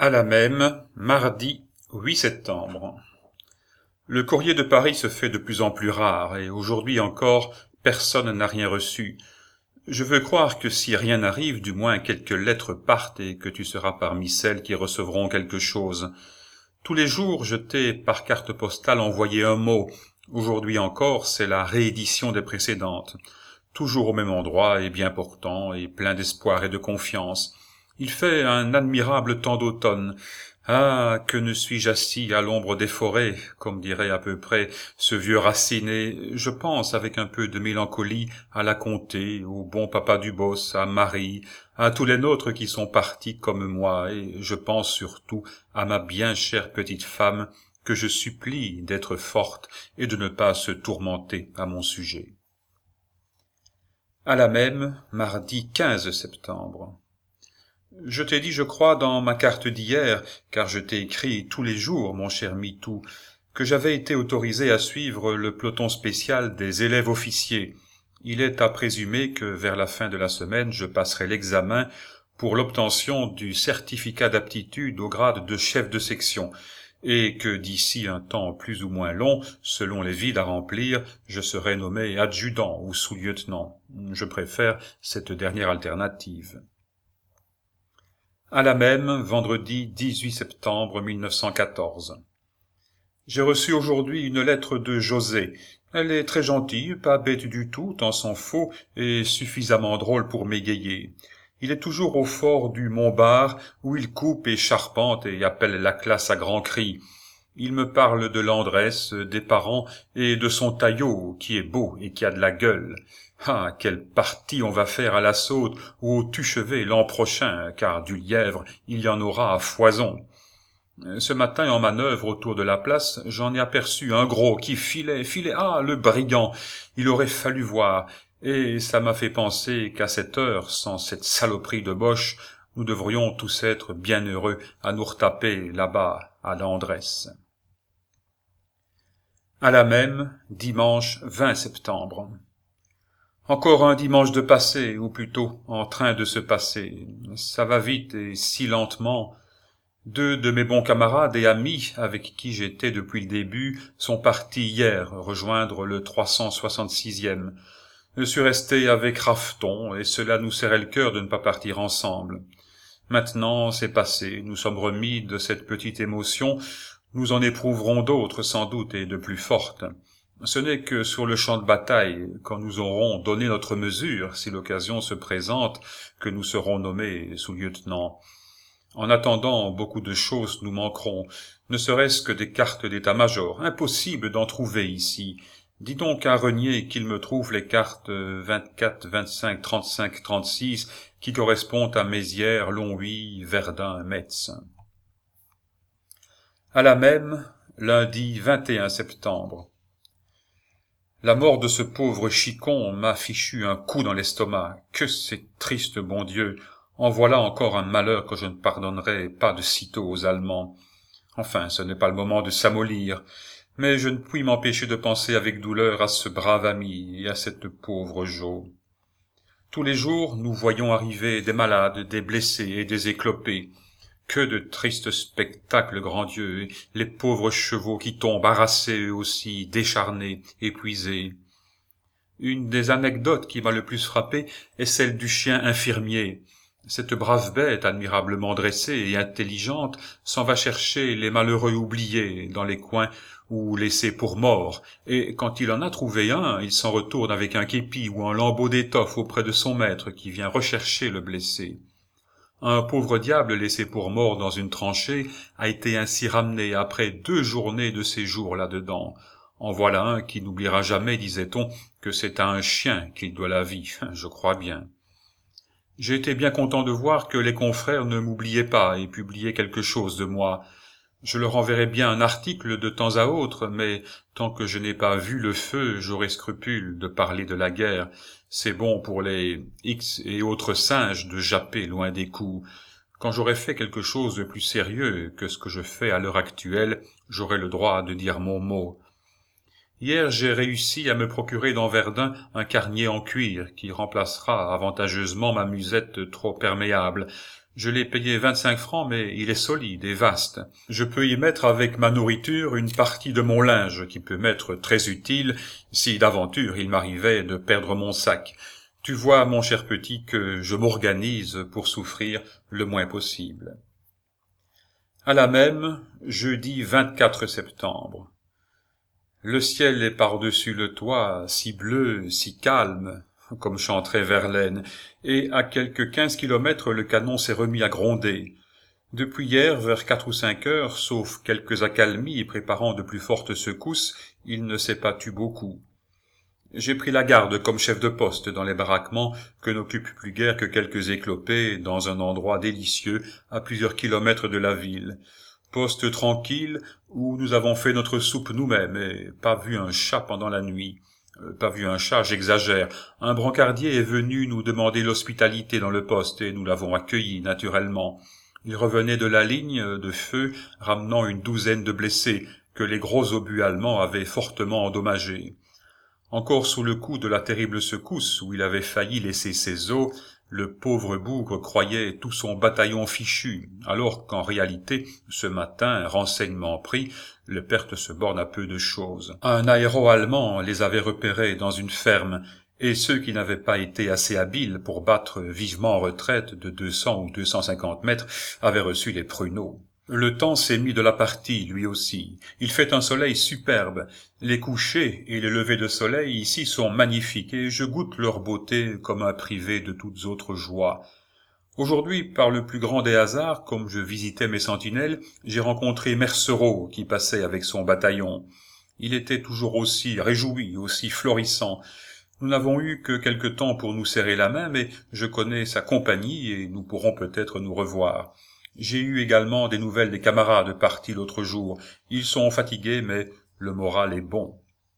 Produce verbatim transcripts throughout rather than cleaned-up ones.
À la même, mardi huit septembre. Le courrier de Paris se fait de plus en plus rare, et aujourd'hui encore, personne n'a rien reçu. Je veux croire que si rien n'arrive, du moins quelques lettres partent et que tu seras parmi celles qui recevront quelque chose. Tous les jours, je t'ai par carte postale envoyé un mot. Aujourd'hui encore, c'est la réédition des précédentes. Toujours au même endroit et bien portant et plein d'espoir et de confiance. Il fait un admirable temps d'automne. Ah, que ne suis-je assis à l'ombre des forêts, comme dirait à peu près ce vieux Racine, et je pense avec un peu de mélancolie à la comté, au bon papa Dubos, à Marie, à tous les nôtres qui sont partis comme moi, et je pense surtout à ma bien chère petite femme, que je supplie d'être forte et de ne pas se tourmenter à mon sujet. À la même, mardi quinze septembre. Je t'ai dit, je crois, dans ma carte d'hier, car je t'ai écrit tous les jours, mon cher Mitou, que j'avais été autorisé à suivre le peloton spécial des élèves officiers. Il est à présumer que vers la fin de la semaine, je passerai l'examen pour l'obtention du certificat d'aptitude au grade de chef de section, et que d'ici un temps plus ou moins long, selon les vides à remplir, je serai nommé adjudant ou sous-lieutenant. Je préfère cette dernière alternative. À la même, vendredi dix-huit septembre mille neuf cent quatorze. J'ai reçu aujourd'hui une lettre de José. Elle est très gentille, pas bête du tout, tant s'en faut, et suffisamment drôle pour m'égayer. Il est toujours au fort du Montbard, où il coupe et charpente et appelle la classe à grands cris. Il me parle de l'Andresse, des parents et de son taillot, qui est beau et qui a de la gueule. Ah, quelle partie on va faire à la saute ou au tuchevet l'an prochain, car du lièvre, il y en aura à foison. Ce matin, en manœuvre autour de la place, j'en ai aperçu un gros qui filait, filait, ah, le brigand! Il aurait fallu voir, et ça m'a fait penser qu'à cette heure, sans cette saloperie de Boche, nous devrions tous être bien heureux à nous retaper là-bas, à l'Andresse. À la même, dimanche vingt septembre. Encore un dimanche de passé, ou plutôt en train de se passer. Ça va vite et si lentement. Deux de mes bons camarades et amis, avec qui j'étais depuis le début, sont partis hier rejoindre le trois cent soixante-sixième. Je suis resté avec Rafton, et cela nous serrait le cœur de ne pas partir ensemble. Maintenant, c'est passé, nous sommes remis de cette petite émotion, nous en éprouverons d'autres sans doute et de plus fortes. Ce n'est que sur le champ de bataille, quand nous aurons donné notre mesure, si l'occasion se présente, que nous serons nommés sous-lieutenant. En attendant, beaucoup de choses nous manqueront, ne serait-ce que des cartes d'état-major. Impossible d'en trouver ici. Dis donc à Renier qu'il me trouve les cartes vingt-quatre, vingt-cinq, trente-cinq, trente-six qui correspondent à Mézières, Longwy, Verdun, Metz. À la même, lundi vingt et un septembre. La mort de ce pauvre Chicon m'a fichu un coup dans l'estomac. Que c'est triste, bon Dieu! En voilà encore un malheur que je ne pardonnerai pas de sitôt aux Allemands. Enfin, ce n'est pas le moment de s'amollir, mais je ne puis m'empêcher de penser avec douleur à ce brave ami et à cette pauvre Jo. Tous les jours, nous voyons arriver des malades, des blessés et des éclopés. Que de tristes spectacles, grand Dieu, les pauvres chevaux qui tombent harassés eux aussi, décharnés, épuisés. Une des anecdotes qui m'a le plus frappé est celle du chien infirmier. Cette brave bête, admirablement dressée et intelligente, s'en va chercher les malheureux oubliés dans les coins ou laissés pour morts, et quand il en a trouvé un, il s'en retourne avec un képi ou un lambeau d'étoffe auprès de son maître qui vient rechercher le blessé. Un pauvre diable laissé pour mort dans une tranchée a été ainsi ramené après deux journées de séjour là-dedans. En voilà un qui n'oubliera jamais, disait-on, que c'est à un chien qu'il doit la vie, je crois bien. J'ai été bien content de voir que les confrères ne m'oubliaient pas et publiaient quelque chose de moi. Je leur enverrai bien un article de temps à autre, mais tant que je n'ai pas vu le feu, j'aurai scrupule de parler de la guerre. C'est bon pour les X et autres singes de japper loin des coups. Quand j'aurai fait quelque chose de plus sérieux que ce que je fais à l'heure actuelle, j'aurai le droit de dire mon mot. Hier, j'ai réussi à me procurer dans Verdun un carnier en cuir qui remplacera avantageusement ma musette trop perméable. Je l'ai payé vingt-cinq francs, mais il est solide et vaste. Je peux y mettre avec ma nourriture une partie de mon linge qui peut m'être très utile si d'aventure il m'arrivait de perdre mon sac. Tu vois, mon cher petit, que je m'organise pour souffrir le moins possible. À la même, jeudi vingt-quatre septembre. Le ciel est par-dessus le toit, si bleu, si calme, comme chanterait Verlaine, et à quelques quinze kilomètres le canon s'est remis à gronder. Depuis hier, vers quatre ou cinq heures, sauf quelques accalmies préparant de plus fortes secousses, il ne s'est pas tu beaucoup. J'ai pris la garde comme chef de poste dans les baraquements que n'occupent plus guère que quelques éclopés dans un endroit délicieux à plusieurs kilomètres de la ville. Poste tranquille où nous avons fait notre soupe nous-mêmes et pas vu un chat pendant la nuit. Euh, pas vu un chat, j'exagère. Un brancardier est venu nous demander l'hospitalité dans le poste et nous l'avons accueilli naturellement. Il revenait de la ligne de feu ramenant une douzaine de blessés que les gros obus allemands avaient fortement endommagés. Encore sous le coup de la terrible secousse où il avait failli laisser ses os, le pauvre bougre croyait tout son bataillon fichu, alors qu'en réalité, ce matin, renseignement pris, le perte se borne à peu de choses. Un aéro allemand les avait repérés dans une ferme, et ceux qui n'avaient pas été assez habiles pour battre vivement en retraite de deux cents ou deux cent cinquante mètres avaient reçu les pruneaux. Le temps s'est mis de la partie, lui aussi. Il fait un soleil superbe. Les couchers et les levées de soleil ici sont magnifiques et je goûte leur beauté comme un privé de toutes autres joies. Aujourd'hui, par le plus grand des hasards, comme je visitais mes sentinelles, j'ai rencontré Mercereau qui passait avec son bataillon. Il était toujours aussi réjoui, aussi florissant. Nous n'avons eu que quelque temps pour nous serrer la main, mais je connais sa compagnie et nous pourrons peut-être nous revoir. J'ai eu également des nouvelles des camarades partis l'autre jour. Ils sont fatigués, mais le moral est bon.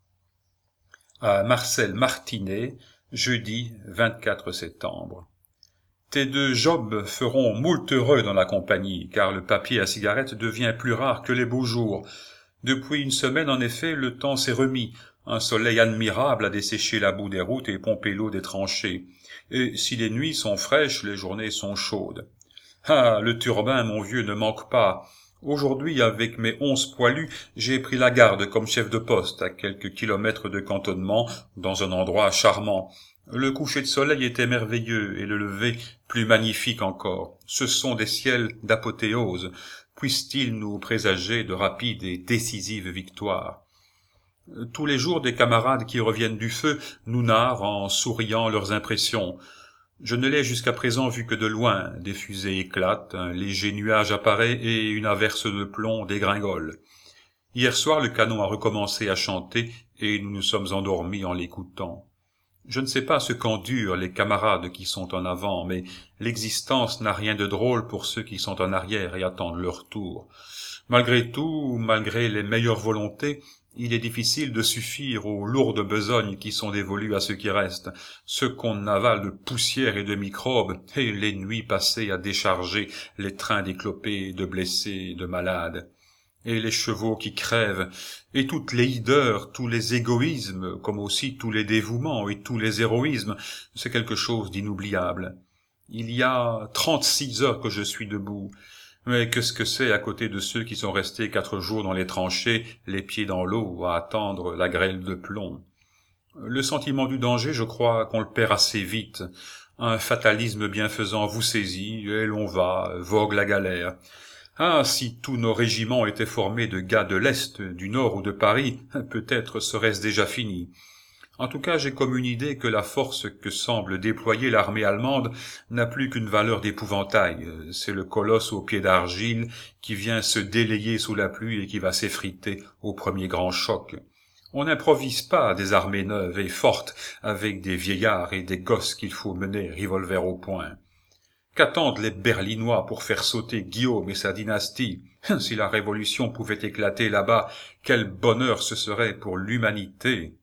À Marcel Martinet, jeudi vingt-quatre septembre. Tes deux jobs feront moult heureux dans la compagnie, car le papier à cigarette devient plus rare que les beaux jours. Depuis une semaine, en effet, le temps s'est remis. Un soleil admirable a desséché la boue des routes et pompé l'eau des tranchées. Et si les nuits sont fraîches, les journées sont chaudes. Ah, le turbin, mon vieux, ne manque pas. Aujourd'hui, avec mes onze poilus, j'ai pris la garde comme chef de poste à quelques kilomètres de cantonnement, dans un endroit charmant. Le coucher de soleil était merveilleux et le lever plus magnifique encore. Ce sont des ciels d'apothéose. Puissent-ils nous présager de rapides et décisives victoires? Tous les jours, des camarades qui reviennent du feu nous narrent en souriant leurs impressions. Je ne l'ai jusqu'à présent vu que de loin. Des fusées éclatent, un léger nuage apparaît et une averse de plomb dégringole. Hier soir, le canon a recommencé à chanter et nous nous sommes endormis en l'écoutant. Je ne sais pas ce qu'endurent les camarades qui sont en avant, mais l'existence n'a rien de drôle pour ceux qui sont en arrière et attendent leur tour. Malgré tout, malgré les meilleures volontés, il est difficile de suffire aux lourdes besognes qui sont dévolues à ceux qui restent, ce qu'on avale de poussière et de microbes, et les nuits passées à décharger les trains d'éclopés, de blessés, de malades, et les chevaux qui crèvent, et toutes les hideurs, tous les égoïsmes, comme aussi tous les dévouements et tous les héroïsmes, c'est quelque chose d'inoubliable. Il y a trente-six heures que je suis debout. Mais qu'est-ce que c'est à côté de ceux qui sont restés quatre jours dans les tranchées, les pieds dans l'eau, à attendre la grêle de plomb? Le sentiment du danger, je crois qu'on le perd assez vite. Un fatalisme bienfaisant vous saisit, et l'on va, vogue la galère. Ah, si tous nos régiments étaient formés de gars de l'Est, du Nord ou de Paris, peut-être serait-ce déjà fini. En tout cas, j'ai comme une idée que la force que semble déployer l'armée allemande n'a plus qu'une valeur d'épouvantail. C'est le colosse aux pieds d'argile qui vient se délayer sous la pluie et qui va s'effriter au premier grand choc. On n'improvise pas des armées neuves et fortes avec des vieillards et des gosses qu'il faut mener revolver au poing. Qu'attendent les Berlinois pour faire sauter Guillaume et sa dynastie? Si la révolution pouvait éclater là-bas, quel bonheur ce serait pour l'humanité!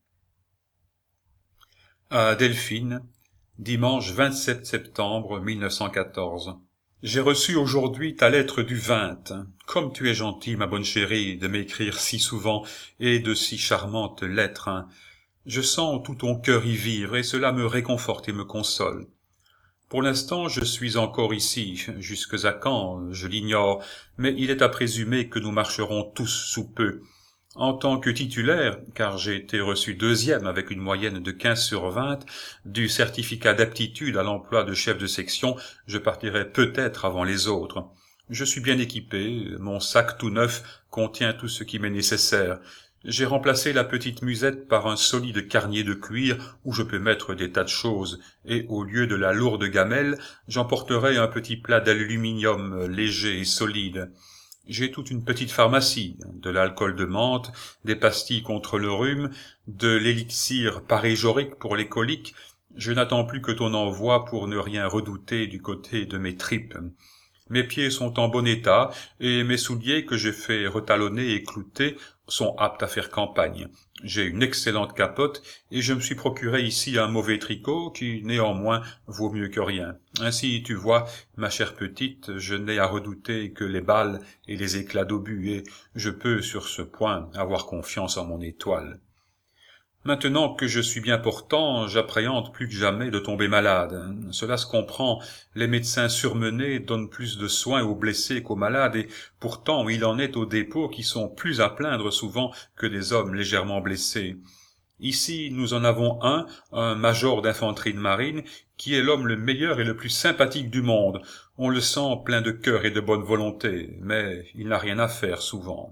À Delphine, dimanche vingt-sept septembre mille neuf cent quatorze. J'ai reçu aujourd'hui ta lettre du vingt. Comme tu es gentille, ma bonne chérie, de m'écrire si souvent et de si charmantes lettres. Je sens tout ton cœur y vivre et cela me réconforte et me console. Pour l'instant, je suis encore ici. Jusque à quand, je l'ignore, mais il est à présumer que nous marcherons tous sous peu. En tant que titulaire, car j'ai été reçu deuxième avec une moyenne de quinze sur vingt, du certificat d'aptitude à l'emploi de chef de section, je partirai peut-être avant les autres. Je suis bien équipé, mon sac tout neuf contient tout ce qui m'est nécessaire. J'ai remplacé la petite musette par un solide carnier de cuir où je peux mettre des tas de choses, et au lieu de la lourde gamelle, j'emporterai un petit plat d'aluminium léger et solide. J'ai toute une petite pharmacie, de l'alcool de menthe, des pastilles contre le rhume, de l'élixir paréjorique pour les coliques. Je n'attends plus que ton envoi pour ne rien redouter du côté de mes tripes. Mes pieds sont en bon état, et mes souliers que j'ai fait retalonner et clouter sont aptes à faire campagne. J'ai une excellente capote, et je me suis procuré ici un mauvais tricot qui, néanmoins, vaut mieux que rien. Ainsi, tu vois, ma chère petite, je n'ai à redouter que les balles et les éclats d'obus, et je peux, sur ce point, avoir confiance en mon étoile. Maintenant que je suis bien portant, j'appréhende plus que jamais de tomber malade. Cela se comprend, les médecins surmenés donnent plus de soins aux blessés qu'aux malades, et pourtant il en est au dépôt qui sont plus à plaindre souvent que des hommes légèrement blessés. Ici, nous en avons un, un major d'infanterie de marine, qui est l'homme le meilleur et le plus sympathique du monde. On le sent plein de cœur et de bonne volonté, mais il n'a rien à faire souvent.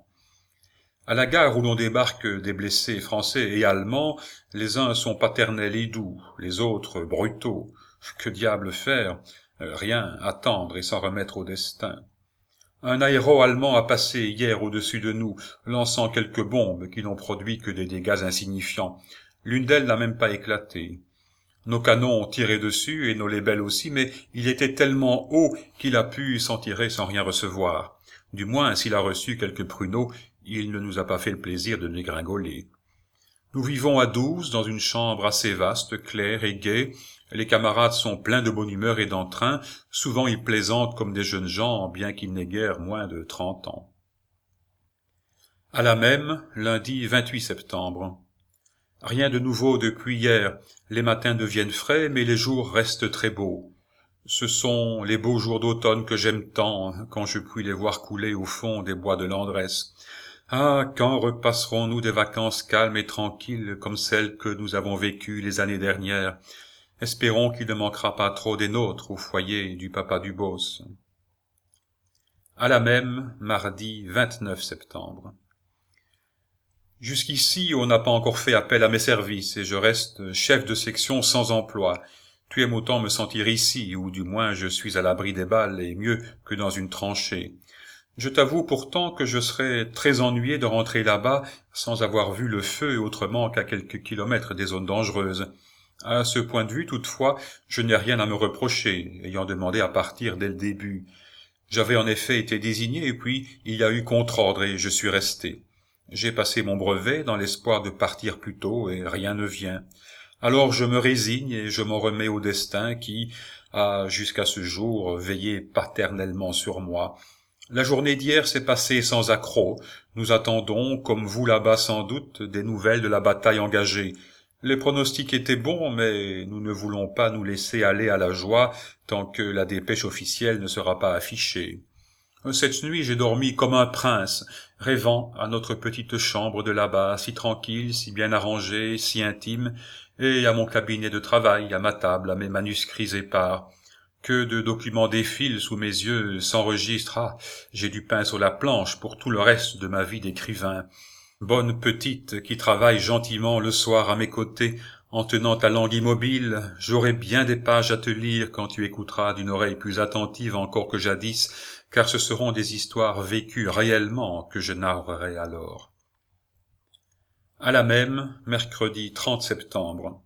À la gare où l'on débarque des blessés français et allemands, les uns sont paternels et doux, les autres brutaux. Que diable faire? Rien, attendre et s'en remettre au destin. Un aéro allemand a passé hier au-dessus de nous, lançant quelques bombes qui n'ont produit que des dégâts insignifiants. L'une d'elles n'a même pas éclaté. Nos canons ont tiré dessus et nos lebels aussi, mais il était tellement haut qu'il a pu s'en tirer sans rien recevoir. Du moins, s'il a reçu quelques pruneaux, il ne nous a pas fait le plaisir de dégringoler. Nous vivons à douze dans une chambre assez vaste, claire et gaie. Les camarades sont pleins de bonne humeur et d'entrain. Souvent ils plaisantent comme des jeunes gens, bien qu'ils n'aient guère moins de trente ans. À la même, lundi vingt-huit septembre. Rien de nouveau depuis hier. Les matins deviennent frais, mais les jours restent très beaux. Ce sont les beaux jours d'automne que j'aime tant, quand je puis les voir couler au fond des bois de Landresse. Ah, quand repasserons-nous des vacances calmes et tranquilles comme celles que nous avons vécues les années dernières? Espérons qu'il ne manquera pas trop des nôtres au foyer du papa Dubos. À la même, mardi vingt-neuf septembre. Jusqu'ici, on n'a pas encore fait appel à mes services et je reste chef de section sans emploi. Tu aimes autant me sentir ici, ou du moins je suis à l'abri des balles et mieux que dans une tranchée. Je t'avoue pourtant que je serais très ennuyé de rentrer là-bas sans avoir vu le feu autrement qu'à quelques kilomètres des zones dangereuses. À ce point de vue, toutefois, je n'ai rien à me reprocher, ayant demandé à partir dès le début. J'avais en effet été désigné et puis il y a eu contre-ordre et je suis resté. J'ai passé mon brevet dans l'espoir de partir plus tôt et rien ne vient. Alors je me résigne et je m'en remets au destin qui a, jusqu'à ce jour, veillé paternellement sur moi. La journée d'hier s'est passée sans accroc. Nous attendons, comme vous là-bas sans doute, des nouvelles de la bataille engagée. Les pronostics étaient bons, mais nous ne voulons pas nous laisser aller à la joie tant que la dépêche officielle ne sera pas affichée. Cette nuit, j'ai dormi comme un prince, rêvant à notre petite chambre de là-bas, si tranquille, si bien arrangée, si intime, et à mon cabinet de travail, à ma table, à mes manuscrits épars. Que de documents défilent sous mes yeux, s'enregistrent. Ah, j'ai du pain sur la planche pour tout le reste de ma vie d'écrivain. Bonne petite qui travaille gentiment le soir à mes côtés, en tenant ta langue immobile, j'aurai bien des pages à te lire quand tu écouteras d'une oreille plus attentive encore que jadis, car ce seront des histoires vécues réellement que je narrerai alors. À la même, mercredi trente septembre.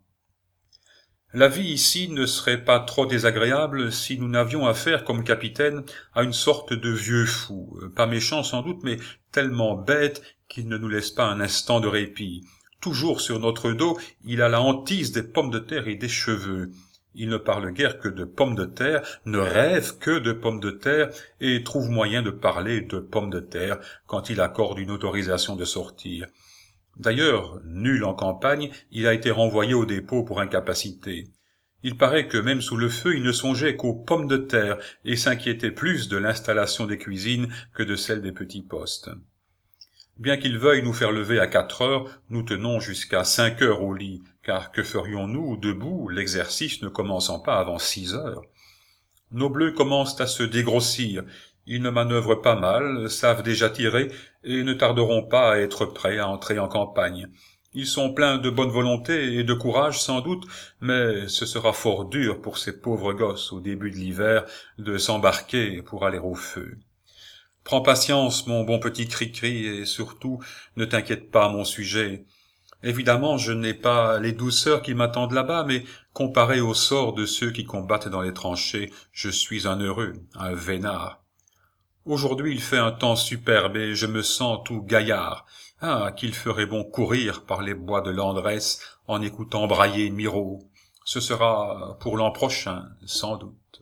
La vie ici ne serait pas trop désagréable si nous n'avions affaire comme capitaine à une sorte de vieux fou, pas méchant sans doute, mais tellement bête qu'il ne nous laisse pas un instant de répit. Toujours sur notre dos, il a la hantise des pommes de terre et des cheveux. Il ne parle guère que de pommes de terre, ne rêve que de pommes de terre, et trouve moyen de parler de pommes de terre quand il accorde une autorisation de sortir. D'ailleurs, nul en campagne, il a été renvoyé au dépôt pour incapacité. Il paraît que même sous le feu, il ne songeait qu'aux pommes de terre et s'inquiétait plus de l'installation des cuisines que de celle des petits postes. Bien qu'il veuille nous faire lever à quatre heures, nous tenons jusqu'à cinq heures au lit, car que ferions-nous debout, l'exercice ne commençant pas avant six heures? Nos bleus commencent à se dégrossir, ils ne manœuvrent pas mal, savent déjà tirer, et ne tarderont pas à être prêts à entrer en campagne. Ils sont pleins de bonne volonté et de courage sans doute, mais ce sera fort dur pour ces pauvres gosses au début de l'hiver de s'embarquer pour aller au feu. Prends patience, mon bon petit Cri-Cri, et surtout, ne t'inquiète pas à mon sujet. Évidemment, je n'ai pas les douceurs qui m'attendent là-bas, mais comparé au sort de ceux qui combattent dans les tranchées, je suis un heureux, un vénard. Aujourd'hui, il fait un temps superbe et je me sens tout gaillard. Ah, qu'il ferait bon courir par les bois de Landresse en écoutant brailler Miro. Ce sera pour l'an prochain, sans doute.